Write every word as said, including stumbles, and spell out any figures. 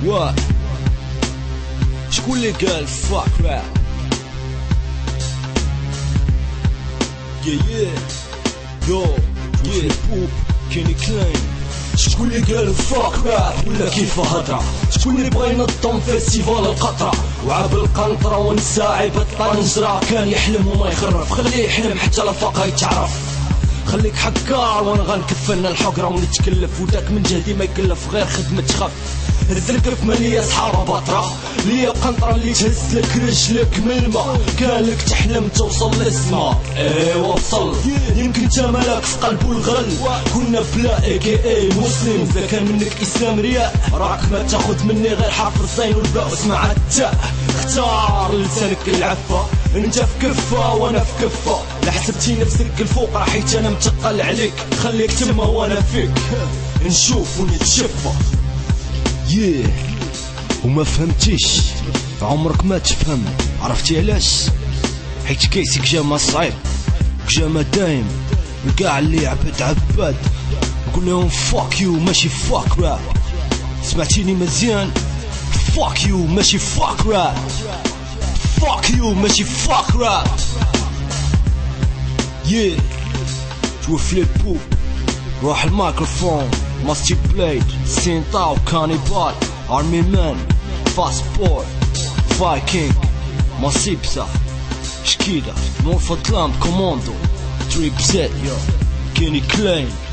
What? شكون اللي قال fuck rap? Yeah yeah Yo yeah poop Kenny Klein. شكون اللي قال فاك راب ولا كيف هضرة؟ شكون اللي بغى ينظم فيستيفال القطرة وعاب القنطرة ونساعي بالطنجرة؟ كان يحلم وما يخرف، خليه يحلم حتى لفاقها يتعرف. خليك حكار وانا غنكفلنا الحقرة ونتكلف، وداك من جهدي ما يكلف غير خدمة خف. هز الكف مالية صحابة بطرة ليا قنطرة اللي تهز لك رجلك من الماء. كان لك تحلم توصل للسما، ايوا وصل. يمكن انت مالك في قلبه الغل، كنا بلا اي كي اي مسلم. اذا كان منك اسلام رياء راك ما تاخد مني غير حرف الزين والباء. اسمع التاء، اختار لسانك العفة. انت في كفة وانا في كفة، لا حسبتي نفسك الفوق راح حيت انا متقل عليك. خليك تما وانا فيك نشوف ونتشفى. yeah. وما فهمتيش عمرك ما تفهم، عرفتي علاش؟ حيت كيسك جاما صعيب جاما دايم. الكاع اللي عبد عباد نقول لهم فاك يو ماشي فاك راب. سمعتيني مزيان؟ فاك يو ماشي فاك راب. فاك يو ماشي فاك راب. yeah. توفي البوب روح الميكروفون ماستي بليد سينتا وكانيبال ارمي مان فاسبور فايكينج مصيبسا شكيدا نور فطلام كوماندو تريب زيت يو كيني كلين.